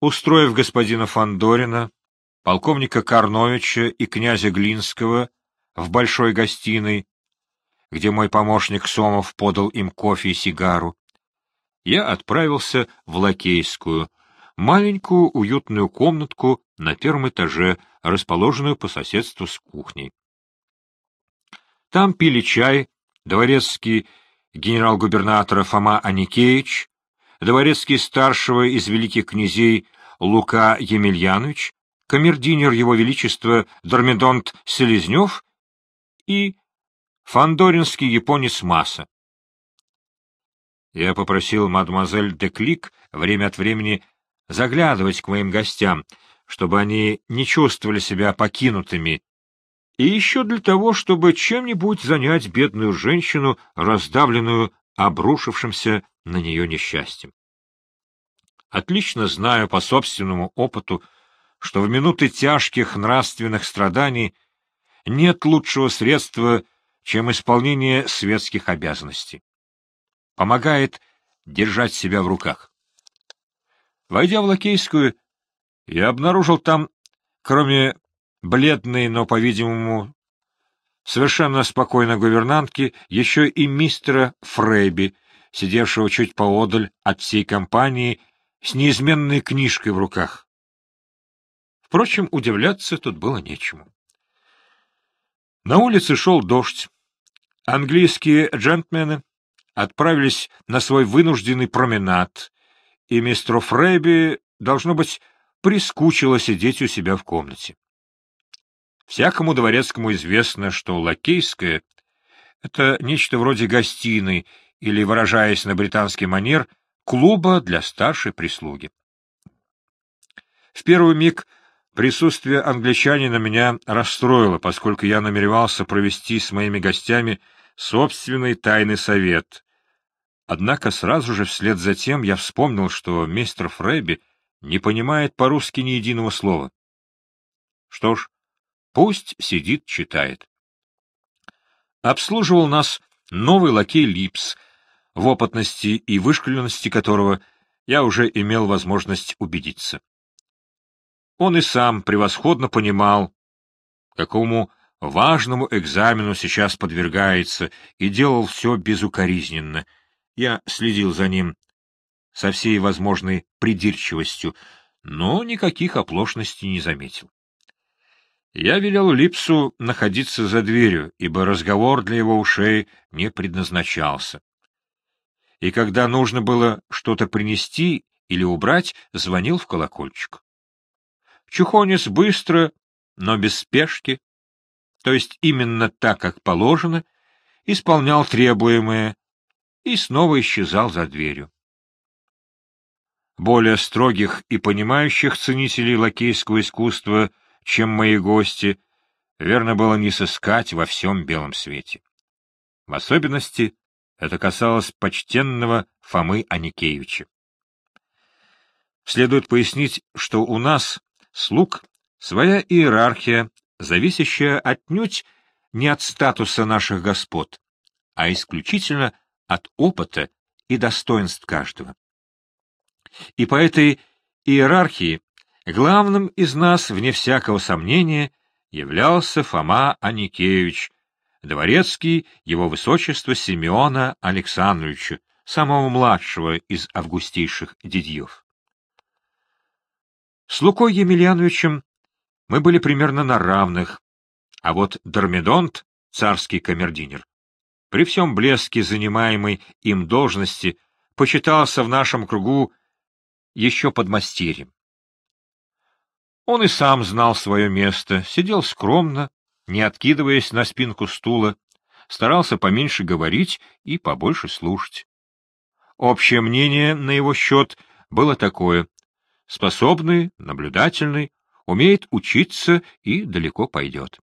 Устроив господина Фандорина, полковника Карновича и князя Глинского в большой гостиной, где мой помощник Сомов подал им кофе и сигару, я отправился в Лакейскую, маленькую уютную комнатку на первом этаже, расположенную по соседству с кухней. Там пили чай дворецкий генерал-губернатора Фома Аникеевич, дворецкий старшего из великих князей Лука Емельянович, камердинер его величества Дормидонт Селезнев и фандоринский японец Маса. Я попросил мадемуазель де Клик время от времени заглядывать к моим гостям, чтобы они не чувствовали себя покинутыми, и еще для того, чтобы чем-нибудь занять бедную женщину, раздавленную обрушившимся на нее несчастьем. Отлично знаю по собственному опыту, что в минуты тяжких нравственных страданий нет лучшего средства, чем исполнение светских обязанностей. Помогает держать себя в руках. Войдя в Лакейскую, я обнаружил там, кроме бледной, но, по-видимому, совершенно спокойной гувернантки, еще и мистера Фрейби, сидевшего чуть поодаль от всей компании с неизменной книжкой в руках. Впрочем, удивляться тут было нечему. На улице шел дождь. Английские джентльмены отправились на свой вынужденный променад, и мистеру Фрейби, должно быть, прискучило сидеть у себя в комнате. Всякому дворецкому известно, что Лакейская — это нечто вроде гостиной или, выражаясь на британский манер, клуба для старшей прислуги. В первый миг присутствие англичанина меня расстроило, поскольку я намеревался провести с моими гостями собственный тайный совет. Однако сразу же вслед за тем я вспомнил, что мистер Фрейби не понимает по-русски ни единого слова. Что ж, пусть сидит, читает. Обслуживал нас новый лакей Липс, в опытности и вышкаленности которого я уже имел возможность убедиться. Он и сам превосходно понимал, какому важному экзамену сейчас подвергается, и делал все безукоризненно. Я следил за ним со всей возможной придирчивостью, но никаких оплошностей не заметил. Я велел Липсу находиться за дверью, ибо разговор для его ушей не предназначался. И когда нужно было что-то принести или убрать, звонил в колокольчик. Чухонец быстро, но без спешки, то есть именно так, как положено, исполнял требуемое и снова исчезал за дверью. Более строгих и понимающих ценителей лакейского искусства, чем мои гости, верно было не сыскать во всем белом свете. В особенности это касалось почтенного Фомы Аникеевича. Следует пояснить, что у нас, слуг, своя иерархия, зависящая отнюдь не от статуса наших господ, а исключительно от опыта и достоинств каждого. И по этой иерархии главным из нас, вне всякого сомнения, являлся Фома Аникеевич, дворецкий его высочества Симеона Александровича, самого младшего из августейших дядьев. С Лукой Емельяновичем мы были примерно на равных, а вот Дормидонт, царский камердинер, при всем блеске занимаемой им должности, почитался в нашем кругу еще подмастерьем. Он и сам знал свое место, сидел скромно, не откидываясь на спинку стула, старался поменьше говорить и побольше слушать. Общее мнение на его счет было такое: способный, наблюдательный, умеет учиться и далеко пойдет.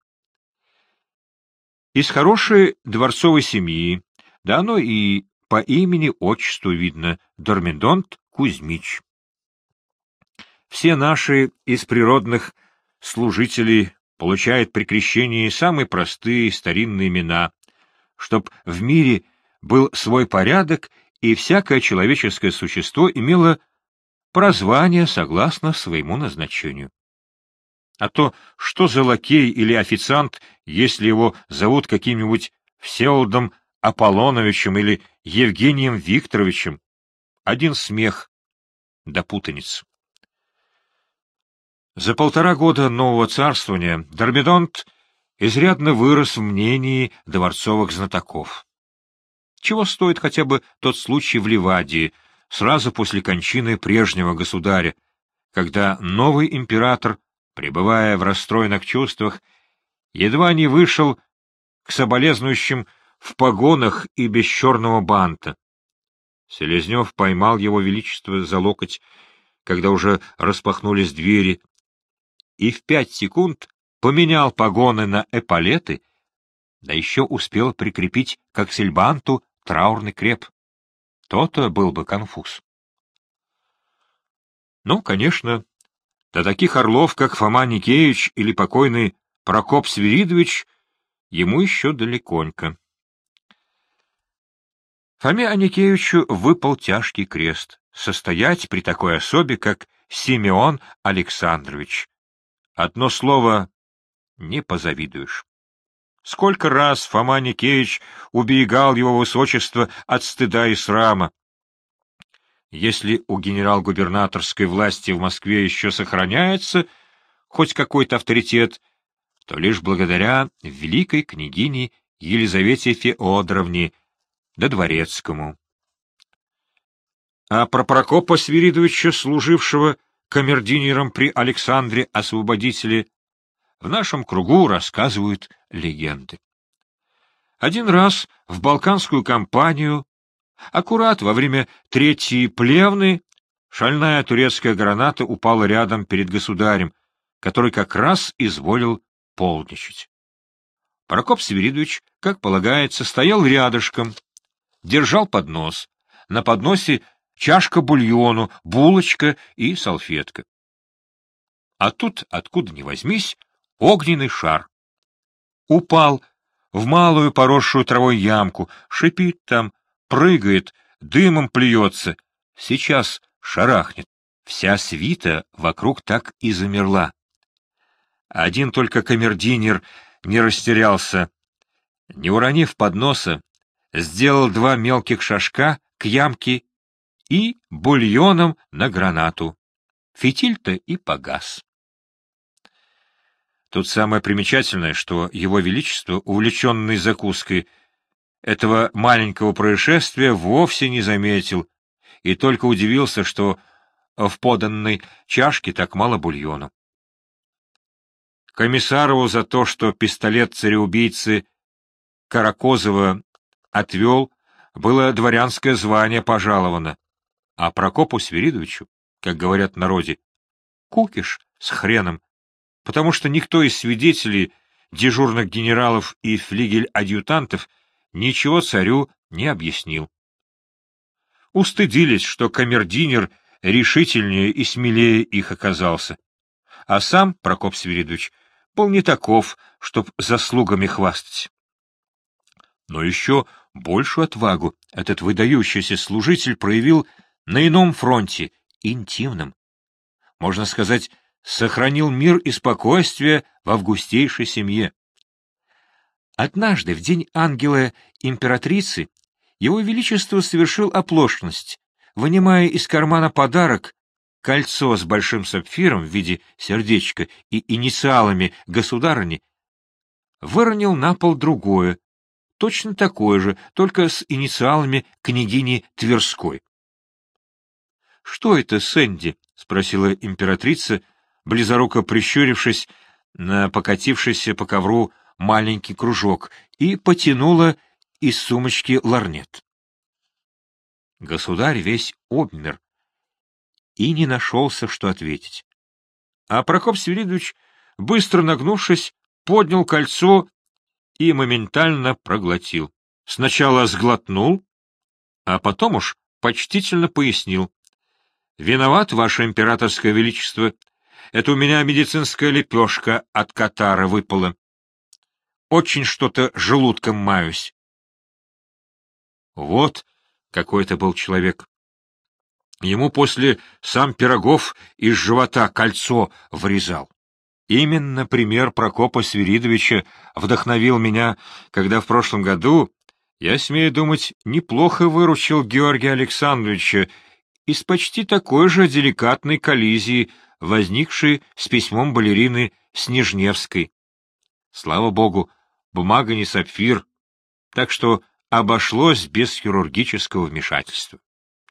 Из хорошей дворцовой семьи, да оно и по имени-отчеству видно, Дормидонт Кузьмич. Все наши из природных служителей получают при крещении самые простые старинные имена, чтоб в мире был свой порядок и всякое человеческое существо имело прозвание согласно своему назначению. А то что за лакей или официант, если его зовут каким-нибудь Всеволодом Аполлоновичем или Евгением Викторовичем? Один смех да путаница. За 1,5 года нового царствования Дормидонт изрядно вырос в мнении дворцовых знатоков. Чего стоит хотя бы тот случай в Ливадии, сразу после кончины прежнего государя, когда новый император, пребывая в расстроенных чувствах, едва не вышел к соболезнующим в погонах и без черного банта. Селезнев поймал его величество за локоть, когда уже распахнулись двери, и в 5 секунд поменял погоны на эполеты, да еще успел прикрепить к аксельбанту траурный креп. То-то был бы конфуз. Ну, конечно, до таких орлов, как Фома Никеевич или покойный Прокоп Свиридович, ему еще далеконько. Фоме Аникеевичу выпал тяжкий крест — состоять при такой особе, как Симеон Александрович. Одно слово — не позавидуешь. Сколько раз Фома Никеевич уберегал его высочество от стыда и срама. Если у генерал-губернаторской власти в Москве еще сохраняется хоть какой-то авторитет, то лишь благодаря великой княгине Елизавете Феодоровне да Дворецкому. А про Прокопа Свиридовича, служившего камердинером при Александре Освободителе, в нашем кругу рассказывают легенды. Один раз в Балканскую кампанию, аккурат во время Третьей Плевны, шальная турецкая граната упала рядом перед государем, который как раз изволил полдничать. Прокоп Свиридович, как полагается, стоял рядышком, держал поднос. На подносе чашка бульону, булочка и салфетка. А тут, откуда ни возьмись, огненный шар. Упал в малую поросшую травой ямку, шипит там, прыгает, дымом плюется. Сейчас шарахнет. Вся свита вокруг так и замерла. Один только камердинер не растерялся. Не уронив подноса, сделал 2 мелких шажка к ямке и бульоном на гранату. Фитиль-то и погас. Тут самое примечательное, что его величество, увлеченный закуской, этого маленького происшествия вовсе не заметил и только удивился, что в поданной чашке так мало бульона. Комиссарову за то, что пистолет цареубийцы Каракозова отвел, было дворянское звание пожаловано, а Прокопу Свиридовичу, как говорят в народе, кукиш с хреном, потому что никто из свидетелей, дежурных генералов и флигель-адъютантов ничего царю не объяснил. Устыдились, что камердинер решительнее и смелее их оказался, а сам Прокоп Свиридович был не таков, чтоб заслугами хвастать. Но еще большую отвагу этот выдающийся служитель проявил на ином фронте, интимном. Можно сказать, сохранил мир и спокойствие в августейшей семье. Однажды, в день ангела императрицы, его величество совершил оплошность, вынимая из кармана подарок, кольцо с большим сапфиром в виде сердечка и инициалами государыни, выронил на пол другое, точно такое же, только с инициалами княгини Тверской. — Что это, Сэнди? — спросила императрица, близоруко прищурившись на покатившийся по ковру маленький кружок, и потянула из сумочки ларнет. Государь весь обмер и не нашелся, что ответить. А Прокоп Свиридович, быстро нагнувшись, поднял кольцо и моментально проглотил. Сначала сглотнул, а потом уж почтительно пояснил. — Виноват, ваше императорское величество, это у меня медицинская лепешка от катара выпала. Очень что-то желудком маюсь. Вот какой это был человек. Ему после сам Пирогов из живота кольцо вырезал. Именно пример Прокопа Свиридовича вдохновил меня, когда в прошлом году, я смею думать, неплохо выручил Георгия Александровича из почти такой же деликатной коллизии, возникшей с письмом балерины Снежневской. Слава богу, бумага не сапфир, так что обошлось без хирургического вмешательства.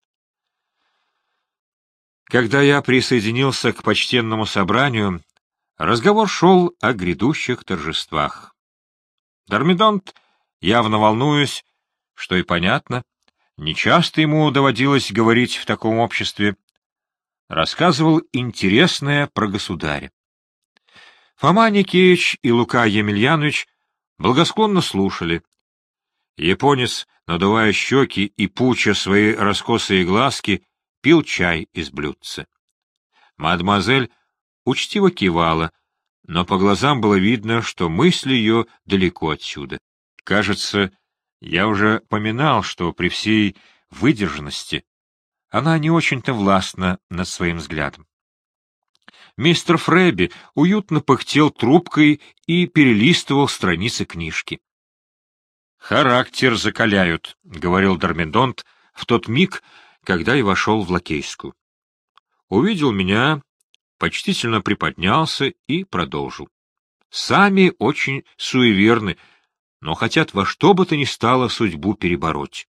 Когда я присоединился к почтенному собранию, разговор шел о грядущих торжествах. Дормидонт, явно волнуясь, что и понятно, нечасто ему доводилось говорить в таком обществе, рассказывал интересное про государя. Фома Никеич и Лука Емельянович благосклонно слушали. Японец, надувая щеки и пуча свои раскосые глазки, пил чай из блюдца. Мадемуазель учтиво кивала, но по глазам было видно, что мысли ее далеко отсюда. Кажется, я уже поминал, что при всей выдержанности она не очень-то властна над своим взглядом. Мистер Фрэби уютно пыхтел трубкой и перелистывал страницы книжки. «Характер закаляют», — говорил Дормидонт в тот миг, когда я вошел в Лакейскую. Увидел меня, почтительно приподнялся и продолжил. «Сами очень суеверны, но хотят во что бы то ни стало судьбу перебороть.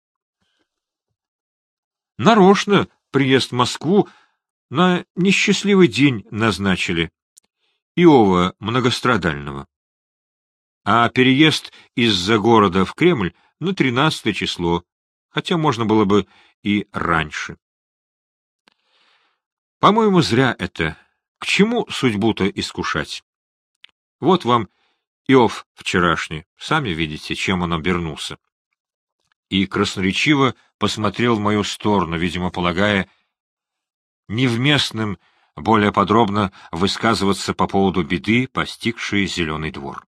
Нарочно приезд в Москву на несчастливый день назначили, Иова многострадального. А переезд из-за города в Кремль на 13 число, хотя можно было бы и раньше. По-моему, зря это. К чему судьбу-то искушать? Вот вам Иов вчерашний, сами видите, чем он обернулся. И красноречиво посмотрел в мою сторону, видимо, полагая невместным более подробно высказываться по поводу беды, постигшей Зеленый двор.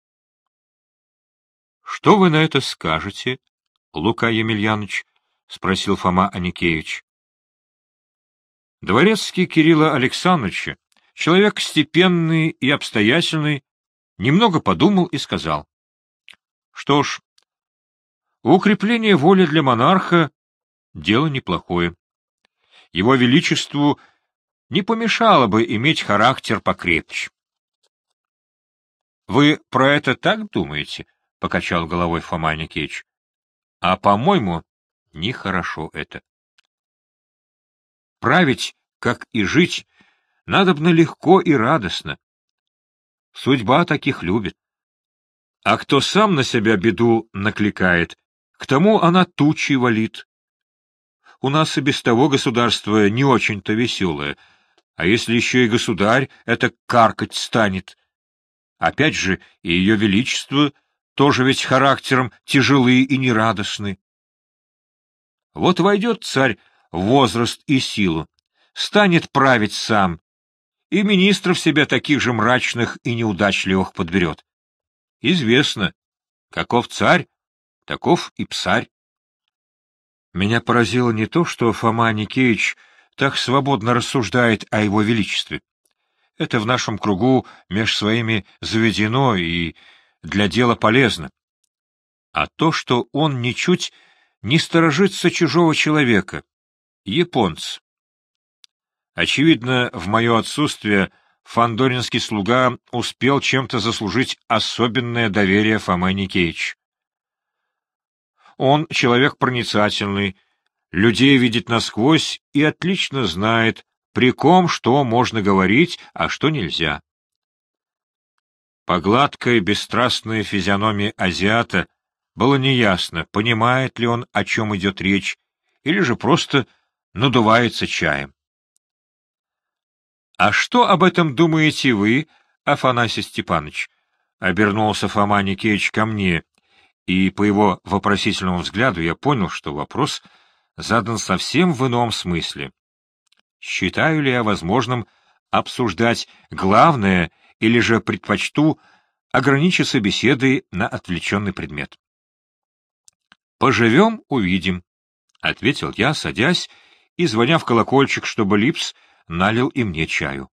— Что вы на это скажете, Лука Емельянович? — спросил Фома Аникеевич. Дворецкий Кирилла Александровича, человек степенный и обстоятельный, немного подумал и сказал: — Что ж, укрепление воли для монарха — дело неплохое. Его Величеству не помешало бы иметь характер покрепче. — Вы про это так думаете? — покачал головой Фома Никеич. — А, по-моему, нехорошо это. Править, как и жить, надобно легко и радостно. Судьба таких любит. А кто сам на себя беду накликает, к тому она тучи валит. У нас и без того государство не очень-то веселое, а если еще и государь это каркать станет. Опять же, и ее величество тоже ведь характером тяжелы и нерадостны. Вот войдет царь в возраст и силу, станет править сам, и министров себе таких же мрачных и неудачливых подберет. Известно, каков царь, таков и псарь. Меня поразило не то, что Фома Никеич так свободно рассуждает о его величестве. Это в нашем кругу меж своими заведено и для дела полезно. А то, что он ничуть не сторожится чужого человека, японца. Очевидно, в мое отсутствие фандоринский слуга успел чем-то заслужить особенное доверие Фомы Никеич. Он человек проницательный, людей видит насквозь и отлично знает, при ком что можно говорить, а что нельзя. По гладкой, бесстрастной физиономии азиата было неясно, понимает ли он, о чем идет речь, или же просто надувается чаем. — А что об этом думаете вы, Афанасий Степанович? — обернулся Фома Никеич ко мне, и по его вопросительному взгляду я понял, что вопрос задан совсем в ином смысле. Считаю ли я возможным обсуждать главное или же предпочту ограничиться беседой на отвлеченный предмет? — Поживем — увидим, — ответил я, садясь и звоня в колокольчик, чтобы Липс налил и мне чаю.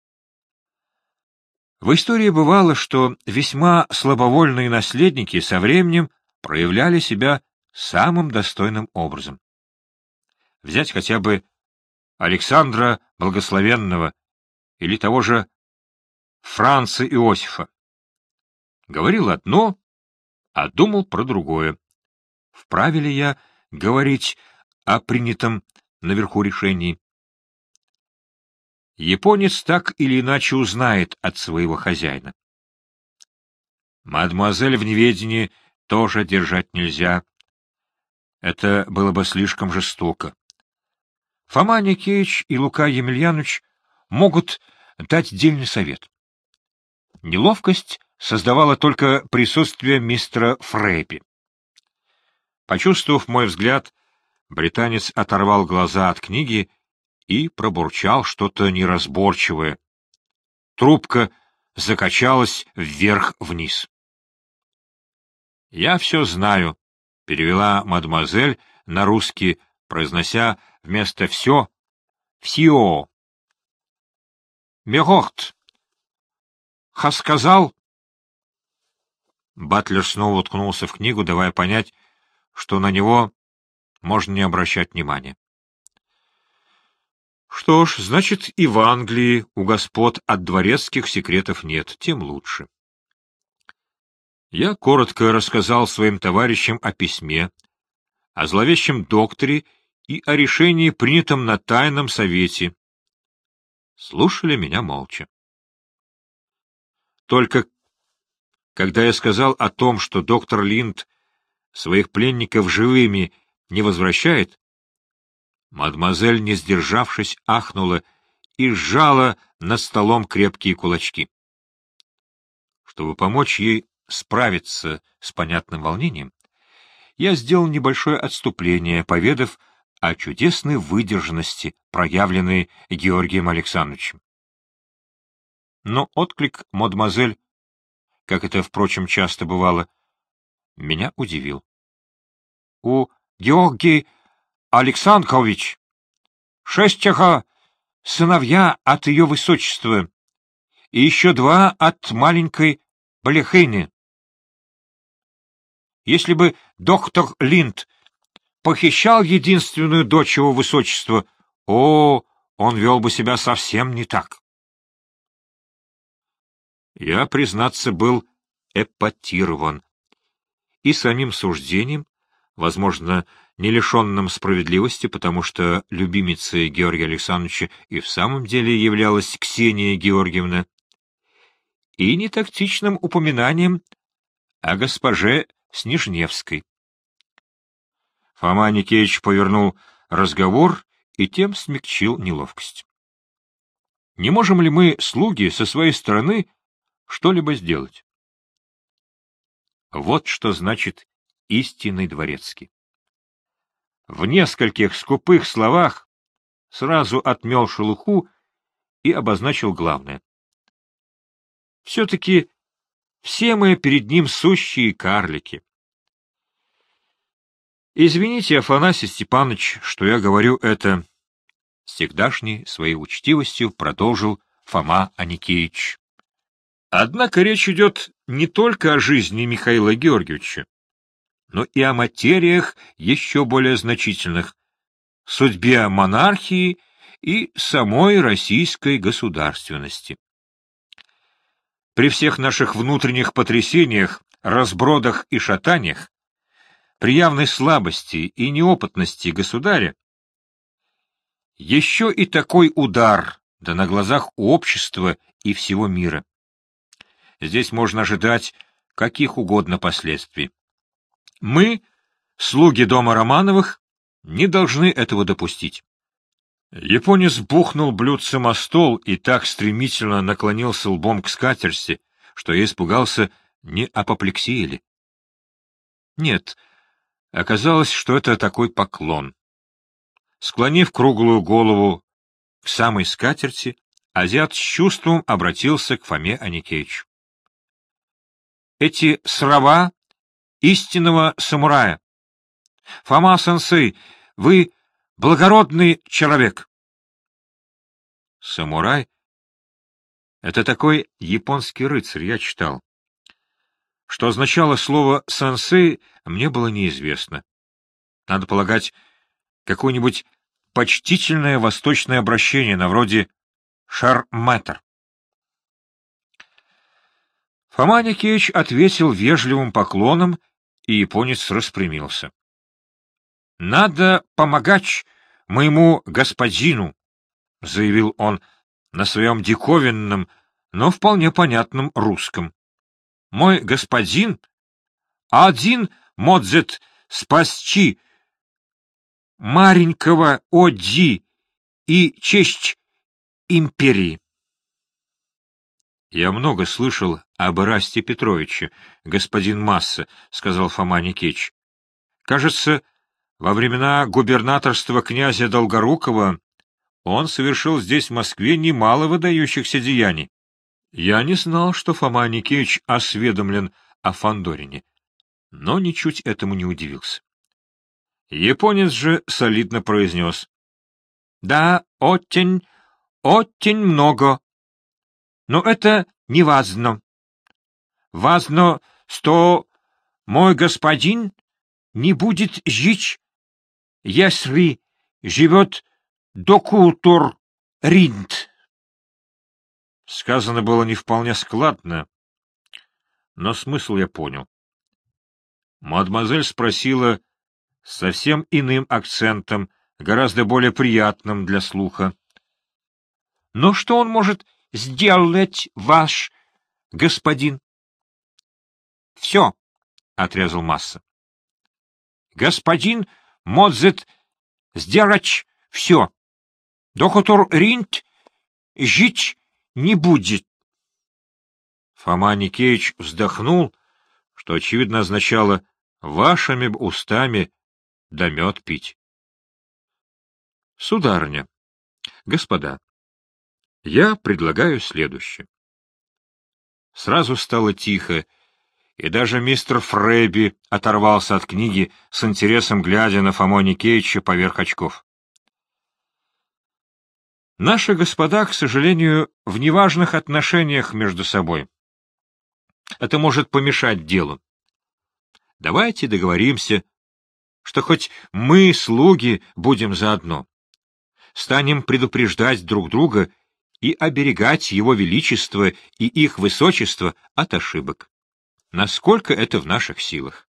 В истории бывало, что весьма слабовольные наследники со временем проявляли себя самым достойным образом. Взять хотя бы Александра Благословенного или того же Франца Иосифа. Говорил одно, а думал про другое. Вправе ли я говорить о принятом наверху решении? Японец так или иначе узнает от своего хозяина. Мадемуазель в неведении тоже держать нельзя. Это было бы слишком жестоко. Фома Никеич и Лука Емельянович могут дать дельный совет. Неловкость создавала только присутствие мистера Фрейпи. Почувствовав мой взгляд, британец оторвал глаза от книги и пробурчал что-то неразборчивое. Трубка закачалась вверх-вниз. — Я все знаю, — перевела мадемуазель на русский, произнося вместо «все» «всё». — Мегохт. Ха сказал. Батлер снова уткнулся в книгу, давая понять, что на него можно не обращать внимания. Что ж, значит, и в Англии у господ от дворецких секретов нет, тем лучше. Я коротко рассказал своим товарищам о письме, о зловещем докторе и о решении, принятом на тайном совете. Слушали меня молча. Только когда я сказал о том, что доктор Линд своих пленников живыми не возвращает, мадемуазель, не сдержавшись, ахнула и сжала над столом крепкие кулачки. Чтобы помочь ей справиться с понятным волнением, я сделал небольшое отступление, поведав о чудесной выдержанности, проявленной Георгием Александровичем. Но отклик мадемуазель, как это, впрочем, часто бывало, меня удивил. — У Георгий Александрович 6 сыновья от ее высочества и еще 2 от маленькой Балехейны. Если бы доктор Линд похищал единственную дочь его высочества, он вел бы себя совсем не так. Я, признаться, был эпатирован и самим суждением, возможно, не лишенным справедливости, потому что любимицей Георгия Александровича и в самом деле являлась Ксения Георгиевна, и нетактичным упоминанием о госпоже Снежневской. Фома Никеич повернул разговор и тем смягчил неловкость. Не можем ли мы, слуги, со своей стороны что-либо сделать? Вот что значит истинный дворецкий. В нескольких скупых словах сразу отмел шелуху и обозначил главное. Все-таки все мы перед ним сущие карлики. Извините, Афанасий Степанович, что я говорю это, — всегдашней своей учтивостью продолжил Фома Аникеич. Однако речь идет не только о жизни Михаила Георгиевича, но и о материях еще более значительных, судьбе монархии и самой российской государственности. При всех наших внутренних потрясениях, разбродах и шатаниях, при явной слабости и неопытности государя, еще и такой удар, да на глазах у общества и всего мира. Здесь можно ожидать каких угодно последствий. Мы, слуги дома Романовых, не должны этого допустить. Японец бухнул блюдцем о стол и так стремительно наклонился лбом к скатерти, что я испугался, не апоплексии ли. Нет, оказалось, что это такой поклон. Склонив круглую голову к самой скатерти, азиат с чувством обратился к Фоме Аникеичу. Эти слова истинного самурая. Фома-сенсей, вы благородный человек. Самурай — это такой японский рыцарь, я читал. Что означало слово «сенсей», мне было неизвестно. Надо полагать, какое-нибудь почтительное восточное обращение, на вроде «шар-мэтр». Фома Никеич ответил вежливым поклоном, и японец распрямился. — Надо помогать моему господину, — заявил он на своем диковинном, но вполне понятном русском. — Мой господин один может спасти маленького Оди и честь империи. — Я много слышал об Ирасте Петровиче, господин Масса, — сказал Фома Никеич. — Кажется, во времена губернаторства князя Долгорукова он совершил здесь, в Москве, немало выдающихся деяний. Я не знал, что Фома Никеич осведомлен о Фандорине, но ничуть этому не удивился. Японец же солидно произнес: — Да, очень, очень много. Но это не важно. Важно, что мой господин не будет жить, если живет доктор Ринд. Сказано было не вполне складно, но смысл я понял. Мадемуазель спросила с совсем иным акцентом, гораздо более приятным для слуха: — Но что он может сделать, ваш господин? — Все, — отрезал Масса. — Господин может сделать все. Доктор Ринд жить не будет. Фома Никеич вздохнул, что, очевидно, означало: вашими устами да мед пить. — Сударыня, господа, я предлагаю следующее. Сразу стало тихо, и даже мистер Фрэби оторвался от книги, с интересом глядя на Фому Никеича поверх очков. Наши господа, к сожалению, в неважных отношениях между собой. Это может помешать делу. Давайте договоримся, что хоть мы, слуги, будем заодно. Станем предупреждать друг друга и оберегать его величество и их высочество от ошибок, насколько это в наших силах.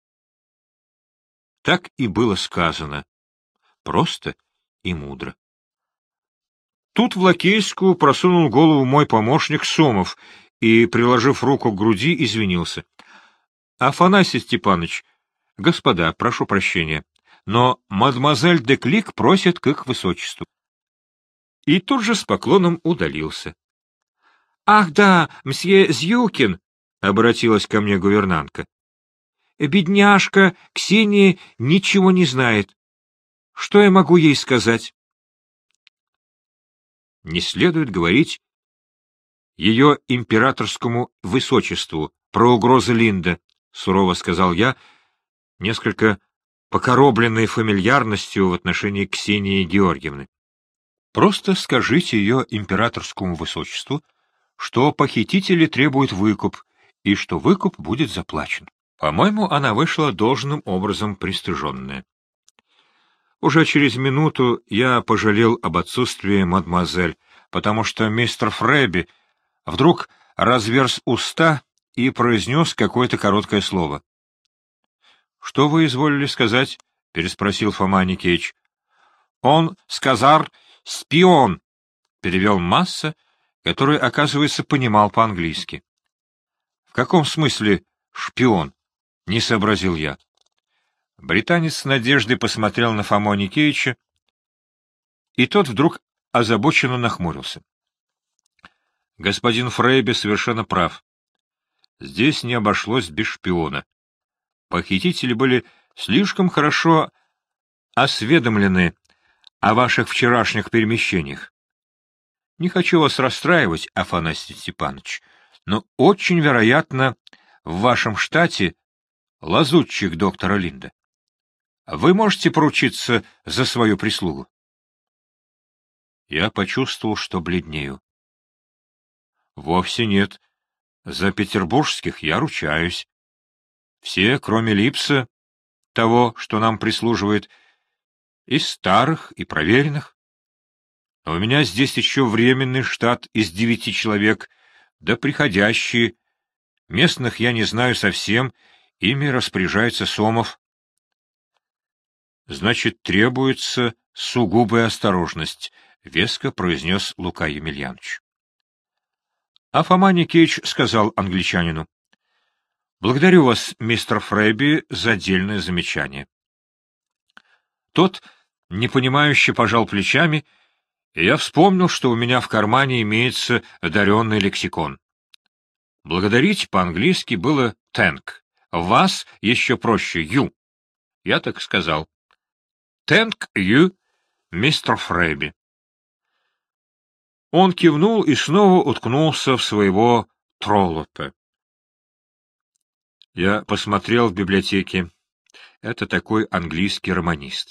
Так и было сказано, просто и мудро. Тут в лакейскую просунул голову мой помощник Сомов и, приложив руку к груди, извинился. — Афанасий Степанович, господа, прошу прощения, но мадемуазель де Клик просит к их высочеству. И тут же с поклоном удалился. — Ах да, мсье Зюкин! — обратилась ко мне гувернантка. — Бедняжка Ксения ничего не знает. Что я могу ей сказать? — Не следует говорить ее императорскому высочеству про угрозы Линда, — сурово сказал я, несколько покоробленной фамильярностью в отношении Ксении Георгиевны. Просто скажите ее императорскому высочеству, что похитители требуют выкуп, и что выкуп будет заплачен. По-моему, она вышла должным образом пристыженная. Уже через минуту я пожалел об отсутствии мадемуазель, потому что мистер Фрэби вдруг разверз уста и произнес какое-то короткое слово. — Что вы изволили сказать? — переспросил Фома Никеич. — Он сказал «спион», — перевел Масса, который, оказывается, понимал по-английски. — В каком смысле «шпион»? — не сообразил я. Британец с надеждой посмотрел на Фому Никеича, и тот вдруг озабоченно нахмурился. — Господин Фрейбе совершенно прав. Здесь не обошлось без шпиона. Похитители были слишком хорошо осведомлены о ваших вчерашних перемещениях. Не хочу вас расстраивать, Афанасий Степанович, но очень вероятно, в вашем штате лазутчик доктора Линда. Вы можете поручиться за свою прислугу? Я почувствовал, что бледнею. Вовсе нет. За петербургских я ручаюсь. Все, кроме Липса, того, что нам прислуживает, из старых и проверенных. Но у меня здесь еще временный штат из 9 человек, да приходящие. Местных я не знаю совсем, ими распоряжается Сомов. Значит, требуется сугубая осторожность, — веско произнес Лука Емельянович. А Фома Никеич сказал англичанину: — Благодарю вас, мистер Фрейби, за дельное замечание. Тот, непонимающе, пожал плечами, и я вспомнил, что у меня в кармане имеется одаренный лексикон. Благодарить по-английски было «thank», вас еще проще «you». Я так сказал. «Thank you, мистер Фрейби». Он кивнул и снова уткнулся в своего троллопа. Я посмотрел в библиотеке. Это такой английский романист.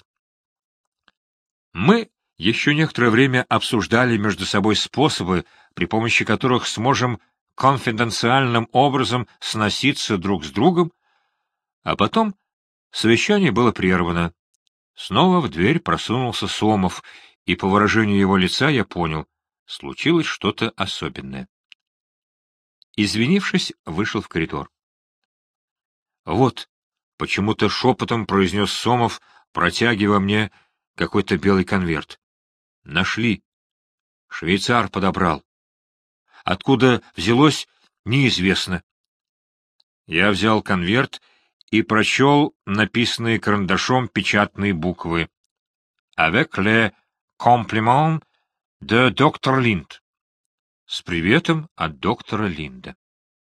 Мы еще некоторое время обсуждали между собой способы, при помощи которых сможем конфиденциальным образом сноситься друг с другом, а потом совещание было прервано. Снова в дверь просунулся Сомов, и по выражению его лица я понял — случилось что-то особенное. Извинившись, вышел в коридор. «Вот», — почему-то шепотом произнес Сомов, протягивая мне какой-то белый конверт. «Нашли. Швейцар подобрал. Откуда взялось, неизвестно». Я взял конверт и прочел написанные карандашом печатные буквы. «Avec les compliments de доктор Линд». С приветом от доктора Линда.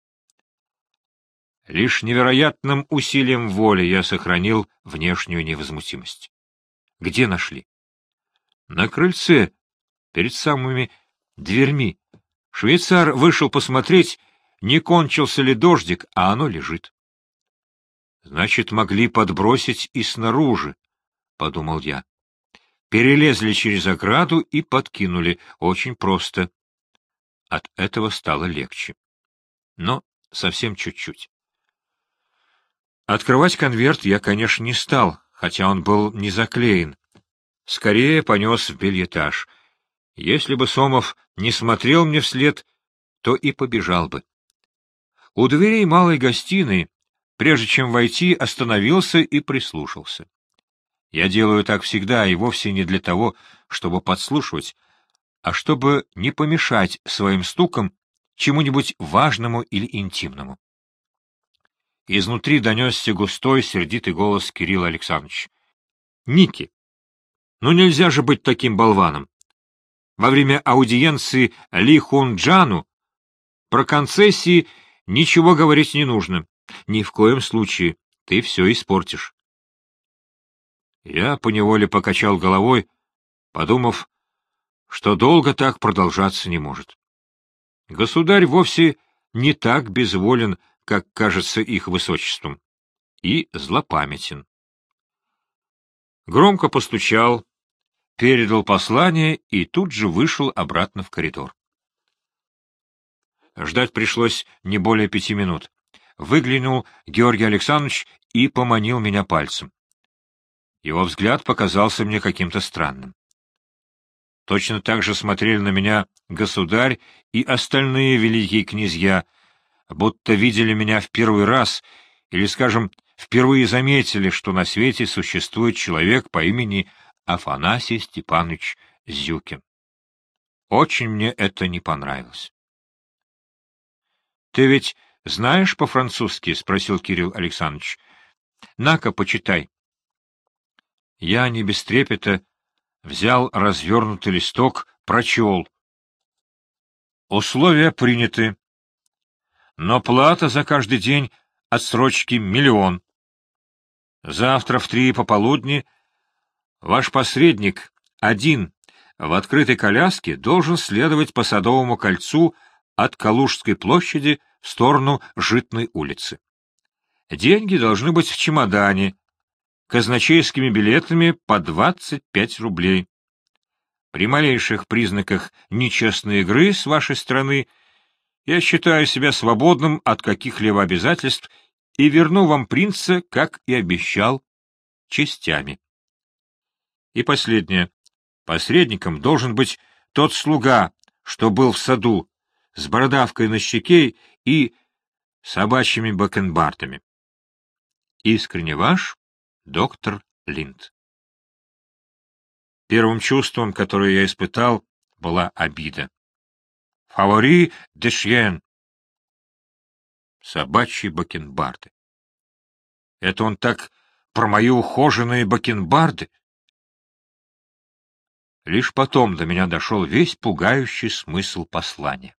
Лишь невероятным усилием воли я сохранил внешнюю невозмутимость. Где нашли? На крыльце, перед самыми дверьми. Швейцар вышел посмотреть, не кончился ли дождик, а оно лежит. Значит, могли подбросить и снаружи, — подумал я. Перелезли через ограду и подкинули. Очень просто. От этого стало легче. Но совсем чуть-чуть. Открывать конверт я, конечно, не стал, хотя он был не заклеен. Скорее понес в бельэтаж. Если бы Сомов не смотрел мне вслед, то и побежал бы. У дверей малой гостиной, прежде чем войти, остановился и прислушался. Я делаю так всегда и вовсе не для того, чтобы подслушивать, а чтобы не помешать своим стукам чему-нибудь важному или интимному. Изнутри донесся густой, сердитый голос Кирилла Александровича. — Ники, ну нельзя же быть таким болваном. Во время аудиенции Ли Хунджану про концессии ничего говорить не нужно. Ни в коем случае. Ты все испортишь. Я поневоле покачал головой, подумав, что долго так продолжаться не может. Государь вовсе не так безволен, как кажется их высочеством, и злопамятен. Громко постучал, передал послание и тут же вышел обратно в коридор. Ждать пришлось не более 5 минут. Выглянул Георгий Александрович и поманил меня пальцем. Его взгляд показался мне каким-то странным. Точно так же смотрели на меня государь и остальные великие князья, будто видели меня в первый раз или, скажем, впервые заметили, что на свете существует человек по имени Афанасий Степанович Зюкин. Очень мне это не понравилось. — Ты ведь знаешь по-французски? — спросил Кирилл Александрович. — На-ка, почитай. Я не без трепета взял развернутый листок, прочел. Условия приняты, но плата за каждый день отсрочки 1 000 000. Завтра в 3 пополудни ваш посредник один в открытой коляске должен следовать по Садовому кольцу от Калужской площади в сторону Житной улицы. Деньги должны быть в чемодане. казначейскими билетами по 25 рублей. При малейших признаках нечестной игры с вашей стороны я считаю себя свободным от каких-либо обязательств и верну вам принца, как и обещал, частями. И последнее. Посредником должен быть тот слуга, что был в саду, с бородавкой на щеке и собачьими бакенбардами. Искренне ваш, доктор Линд. Первым чувством, которое я испытал, была обида. Фавори де шьен. Собачьи бакенбарды. Это он так про мои ухоженные бакенбарды? Лишь потом до меня дошел весь пугающий смысл послания.